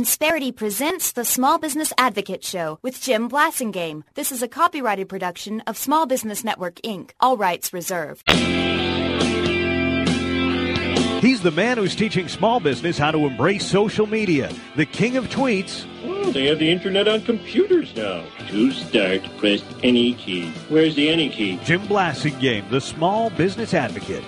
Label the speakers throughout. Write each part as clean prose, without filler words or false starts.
Speaker 1: Insperity presents the Small Business Advocate Show with Jim Blasingame. This is a copyrighted production of Small Business Network, Inc., all rights reserved.
Speaker 2: He's the man who's teaching small business how to embrace social media, the king of tweets.
Speaker 3: Oh, they have the internet on computers now. To start, press any key. Where's the any key?
Speaker 2: Jim Blasingame, the Small Business Advocate.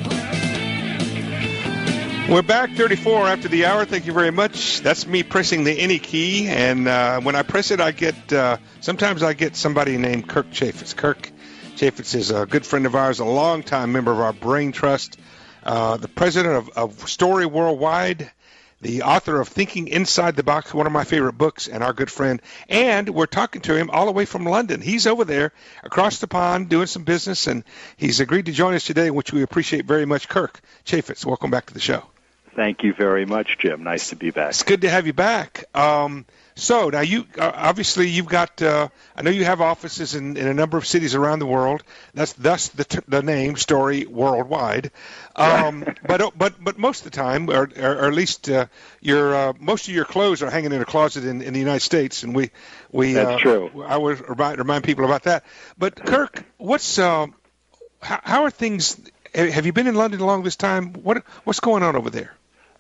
Speaker 4: We're back 34 after the hour. Thank you very much. That's me pressing the any key, and when I press it, I get sometimes I get somebody named Kirk Chaffetz. Kirk Chaffetz is a good friend of ours, a longtime member of our Brain Trust, the president of Story Worldwide, the author of Thinking Inside the Box, one of my favorite books, and our good friend. And we're talking to him all the way from London. He's over there across the pond doing some business, and he's agreed to join us today, which we appreciate very much. Kirk Chaffetz, welcome back to the show.
Speaker 5: Thank you very much, Jim. Nice to be back.
Speaker 4: It's good to have you back. So now you obviously you've got. I know you have offices in a number of cities around the world. That's thus the name Story Worldwide. But most of the time, or at least most of your clothes are hanging in a closet in the United States, and we
Speaker 5: that's true.
Speaker 4: I would remind people about that. But Kirk, what's how are things? Have you been in London along this time? What's going on over there?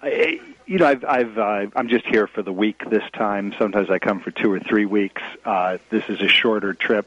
Speaker 5: I'm just here for the week this time. Sometimes I come for 2 or 3 weeks. This is a shorter trip.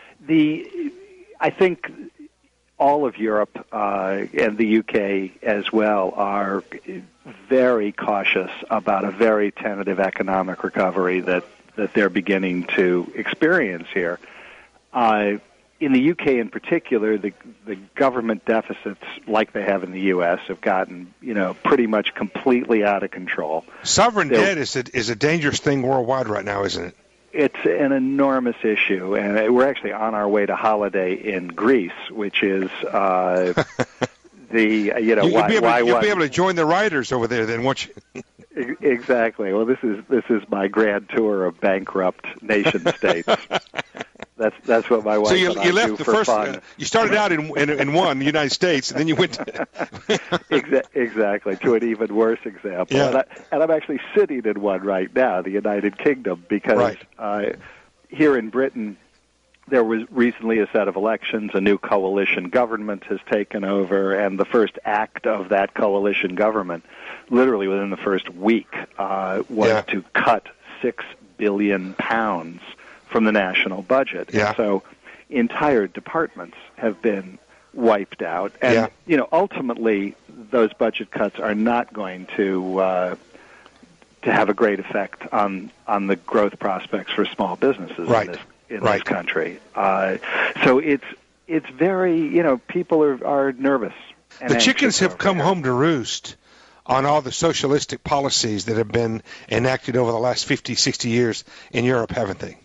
Speaker 5: I think all of Europe and the UK as well are very cautious about a very tentative economic recovery that they're beginning to experience here. In the UK in particular, the government deficits, like they have in the U.S., have gotten pretty much completely out of control.
Speaker 4: Sovereign debt is a dangerous thing worldwide right now, isn't it?
Speaker 5: It's an enormous issue, and we're actually on our way to holiday in Greece, which is You'll be able
Speaker 4: to join the riders over there then, won't you?
Speaker 5: Exactly. Well, this is my grand tour of bankrupt nation states. That's what my wife
Speaker 4: so you
Speaker 5: and I
Speaker 4: left
Speaker 5: do
Speaker 4: the
Speaker 5: for
Speaker 4: first.
Speaker 5: fun.
Speaker 4: You started out in one, the United States, and then you went to
Speaker 5: exactly to an even worse example.
Speaker 4: Yeah.
Speaker 5: And I'm actually sitting in one right now, the United Kingdom, because here in Britain there was recently a set of elections. A new coalition government has taken over, and the first act of that coalition government, literally within the first week, was to cut £6 billion from the national budget.
Speaker 4: Yeah.
Speaker 5: And so entire departments have been wiped out. And, ultimately, those budget cuts are not going to have a great effect on the growth prospects for small businesses in this country. So it's very, people are nervous. And
Speaker 4: the chickens have come
Speaker 5: here.
Speaker 4: home to roost on all the socialistic policies that have been enacted over the last 50, 60 years in Europe, haven't they?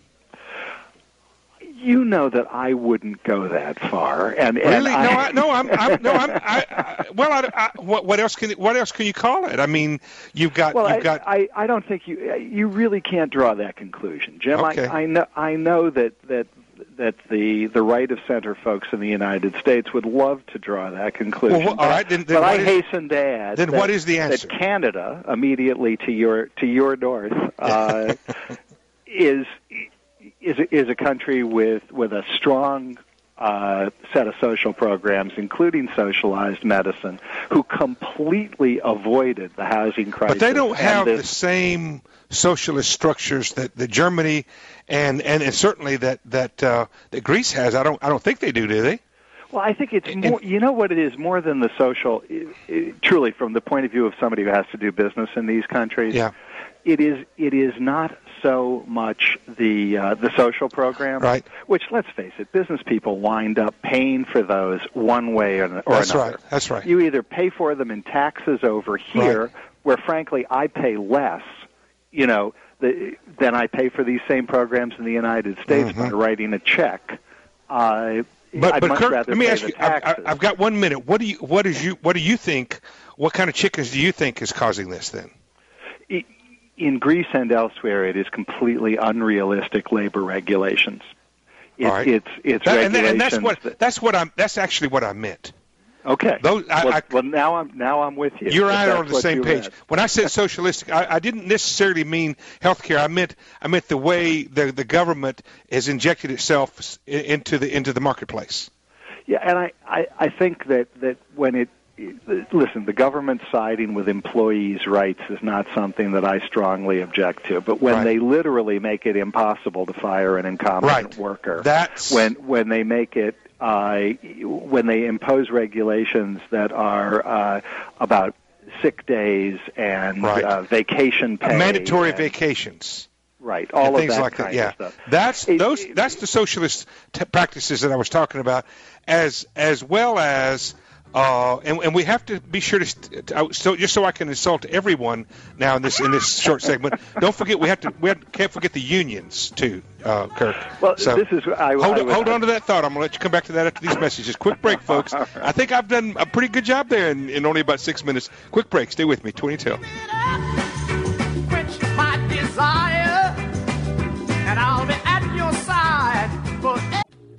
Speaker 5: You know that I wouldn't go that far. And
Speaker 4: really? What else can you call it? I mean, you've got.
Speaker 5: I don't think you really can't draw that conclusion, Jim.
Speaker 4: Okay.
Speaker 5: I know that the right of center folks in the United States would love to draw that conclusion.
Speaker 4: Well, all right, then
Speaker 5: I hasten to add.
Speaker 4: Then what is the answer?
Speaker 5: That Canada, immediately to your north, is a country with a strong set of social programs, including socialized medicine, who completely avoided the housing crisis.
Speaker 4: But they don't have the same socialist structures that Germany and certainly that Greece has. I don't think they do they?
Speaker 5: Well, I think it's more. You know what it is more than the social. Truly, from the point of view of somebody who has to do business in these countries, it is not so much the social programs,
Speaker 4: right?
Speaker 5: Which, let's face it, business people wind up paying for those one way or another.
Speaker 4: That's right.
Speaker 5: You either pay for them in taxes over here, where frankly I pay less, than I pay for these same programs in the United States by writing a check.
Speaker 4: But Kirk,
Speaker 5: let
Speaker 4: me ask you. I've got 1 minute. What do you think? What kind of chickens do you think is causing this then?
Speaker 5: In Greece and elsewhere, it is completely unrealistic labor regulations. It's regulations.
Speaker 4: That's actually what I meant.
Speaker 5: Okay.
Speaker 4: Well,
Speaker 5: now I'm with you.
Speaker 4: You and I are on the same page. When I said socialistic, I didn't necessarily mean healthcare. I meant the way the government has injected itself into the marketplace.
Speaker 5: Yeah, and I think that when listen, the government siding with employees' rights is not something that I strongly object to. But when they literally make it impossible to fire an incompetent worker, when they make it when they impose regulations that are about sick days and vacation pay,
Speaker 4: mandatory vacations,
Speaker 5: all of
Speaker 4: things
Speaker 5: that
Speaker 4: like
Speaker 5: kind
Speaker 4: that.
Speaker 5: of stuff.
Speaker 4: That's the socialist practices that I was talking about, as well as. And we have to be sure to just so I can insult everyone now in this short segment. Don't forget can't forget the unions too, Kirk.
Speaker 5: Well,
Speaker 4: so
Speaker 5: this is
Speaker 4: hold on to that thought. I'm gonna let you come back to that after these messages. Quick break, folks. Right. I think I've done a pretty good job there in only about 6 minutes. Quick break. Stay with me. 20 till.
Speaker 6: Quench my desire, and I'll be at your side forever.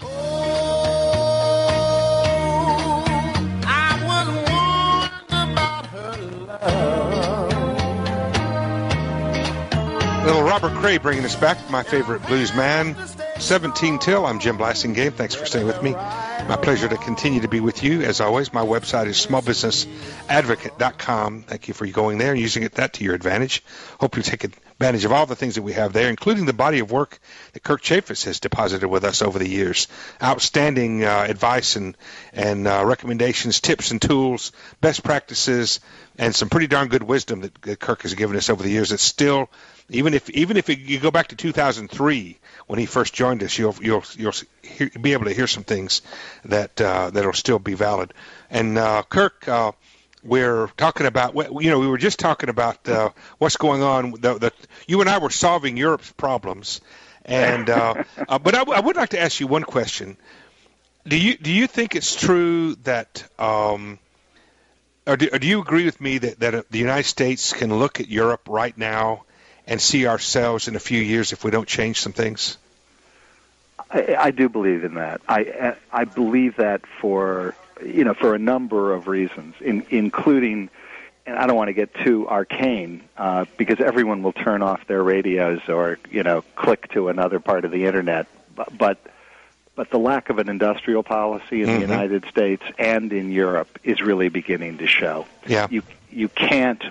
Speaker 4: Little Robert Cray bringing us back, my favorite blues man. 17 till. I'm Jim Blasingame. Thanks for staying with me. My pleasure to continue to be with you. As always, my website is smallbusinessadvocate.com. Thank you for going there and using that to your advantage. Hope you take advantage of all the things that we have there, including the body of work that Kirk Chaffetz has deposited with us over the years. Outstanding advice and recommendations, tips and tools, best practices, and some pretty darn good wisdom that Kirk has given us over the years. It's still, even if you go back to 2003 when he first joined us, you'll be able to hear some things that'll still be valid. And Kirk, we're talking about, we were just talking about what's going on. You and I were solving Europe's problems, and but I would like to ask you one question. Do you think it's true that, or do you agree with me that the United States can look at Europe right now and see ourselves in a few years if we don't change some things?
Speaker 5: I do believe in that. I believe that for a number of reasons, including, and I don't want to get too arcane, because everyone will turn off their radios or click to another part of the internet. But the lack of an industrial policy in the United States and in Europe is really beginning to show.
Speaker 4: Yeah.
Speaker 5: You can't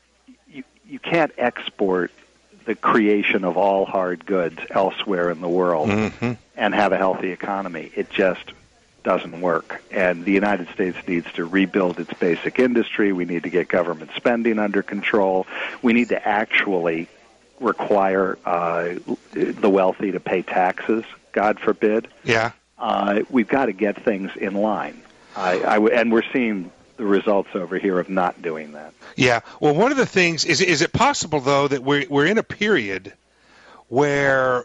Speaker 5: export the creation of all hard goods elsewhere in the world and have a healthy economy. It just doesn't work. And the United States needs to rebuild its basic industry. We need to get government spending under control. We need to actually require the wealthy to pay taxes, God forbid.
Speaker 4: Yeah.
Speaker 5: We've got to get things in line. And we're seeing the results over here of not doing that.
Speaker 4: Yeah. Well, one of the things is it possible though that we're in a period where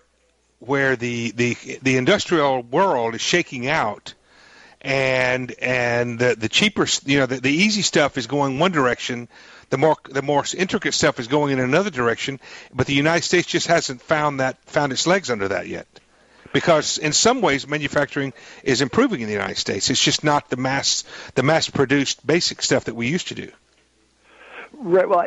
Speaker 4: the industrial world is shaking out, and the cheaper, the easy stuff is going one direction, the more intricate stuff is going in another direction, but the United States just hasn't found its legs under that yet. Because in some ways, manufacturing is improving in the United States. It's just not the mass-produced basic stuff that we used to do.
Speaker 5: Right. Well,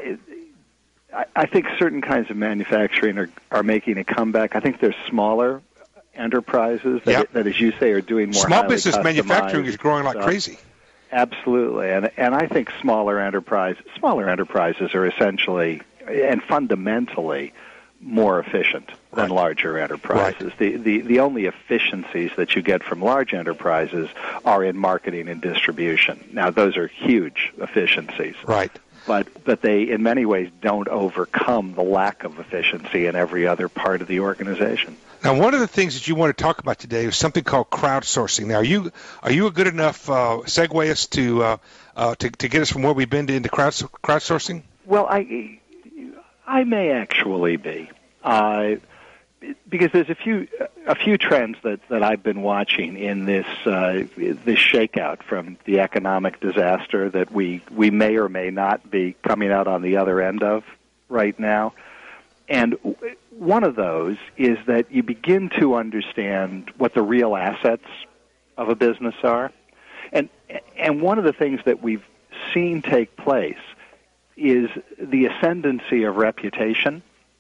Speaker 5: I think certain kinds of manufacturing are making a comeback. I think there's smaller enterprises that, as you say, are doing more.
Speaker 4: Small business manufacturing is growing like crazy.
Speaker 5: Absolutely, and I think smaller enterprises are essentially and fundamentally more efficient than larger enterprises. Right. The only efficiencies that you get from large enterprises are in marketing and distribution. Now, those are huge efficiencies.
Speaker 4: Right.
Speaker 5: But they, in many ways, don't overcome the lack of efficiency in every other part of the organization.
Speaker 4: Now, one of the things that you want to talk about today is something called crowdsourcing. Now, are you a good enough segue us to get us from where we've been into crowdsourcing?
Speaker 5: Well, I may actually be, because there's a few trends that I've been watching in this shakeout from the economic disaster that we may or may not be coming out on the other end of right now. And one of those is that you begin to understand what the real assets of a business are. And one of the things that we've seen take place is the ascendancy of reputation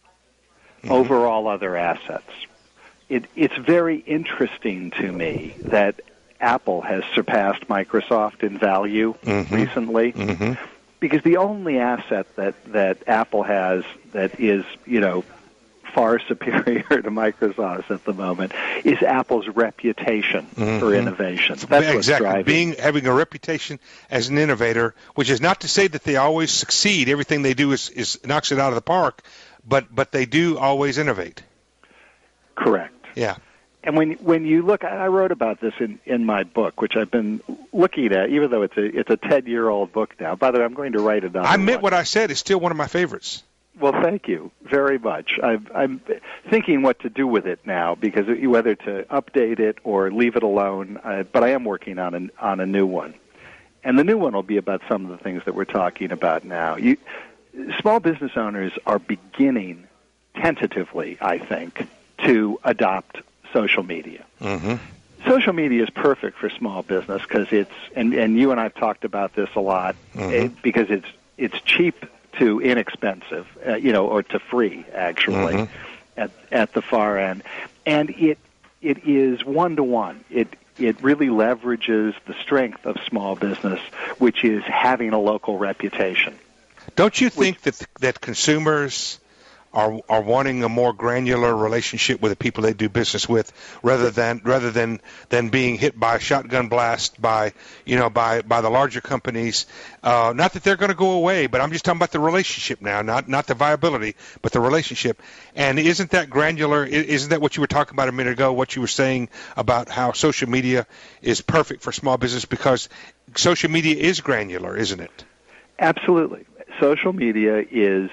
Speaker 5: over all other assets. It's very interesting to me that Apple has surpassed Microsoft in value recently, because the only asset that Apple has that is, far superior to Microsoft's at the moment is Apple's reputation for innovation. That's what's driving.
Speaker 4: Having a reputation as an innovator, which is not to say that they always succeed. Everything they do is knocks it out of the park, but they do always innovate.
Speaker 5: Correct.
Speaker 4: Yeah.
Speaker 5: And when you look, I wrote about this in my book, which I've been looking at, even though it's a 10-year-old book now. By the way, I'm going to write another
Speaker 4: I meant
Speaker 5: one.
Speaker 4: what I said. It's still one of my favorites.
Speaker 5: Well, thank you very much. I'm thinking what to do with it now, because whether to update it or leave it alone. But I am working on a new one, and the new one will be about some of the things that we're talking about now. Small business owners are beginning tentatively, I think, to adopt social media. Social media is perfect for small business because and you and I've talked about this a lot, because it's cheap to inexpensive, or to free, actually, at the far end. And it is one-to-one. It really leverages the strength of small business, which is having a local reputation.
Speaker 4: Don't you think that consumers are wanting a more granular relationship with the people they do business with, rather than being hit by a shotgun blast by the larger companies? Not that they're going to go away, but I'm just talking about the relationship now, not the viability, but the relationship. And isn't that granular? Isn't that what you were talking about a minute ago? What you were saying about how social media is perfect for small business, because social media is granular, isn't it?
Speaker 5: Absolutely. Social media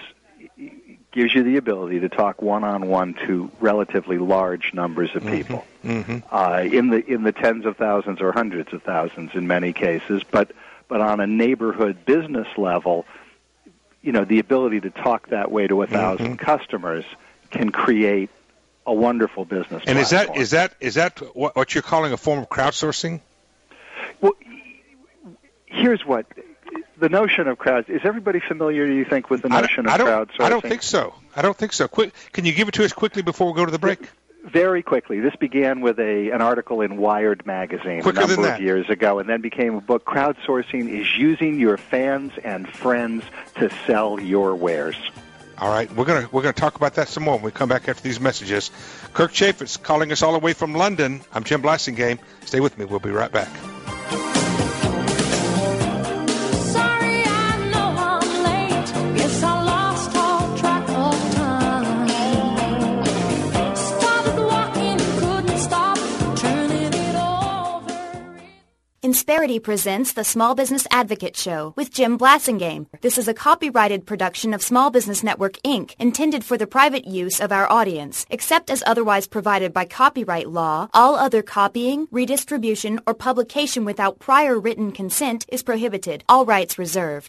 Speaker 5: gives you the ability to talk one-on-one to relatively large numbers of people, in the tens of thousands or hundreds of thousands in many cases. But on a neighborhood business level, the ability to talk that way to 1,000 customers can create a wonderful business
Speaker 4: and
Speaker 5: platform.
Speaker 4: is that what you're calling a form of crowdsourcing?
Speaker 5: Well, here's what. The notion of is everybody familiar, do you think, with the notion of crowdsourcing?
Speaker 4: I don't think so. Quick, can you give it to us quickly before we go to the break?
Speaker 5: Very quickly. This began with an article in Wired magazine a number of years ago, and then became a book. Crowdsourcing is using your fans and friends to sell your wares.
Speaker 4: All right, we're gonna talk about that some more when we come back after these messages. Kirk Chaffetz calling us all the way from London. I'm Jim Blasingame. Stay with me. We'll be right back.
Speaker 1: Insperity presents the Small Business Advocate Show with Jim Blasingame. This is a copyrighted production of Small Business Network, Inc., intended for the private use of our audience. Except as otherwise provided by copyright law, all other copying, redistribution, or publication without prior written consent is prohibited. All rights reserved.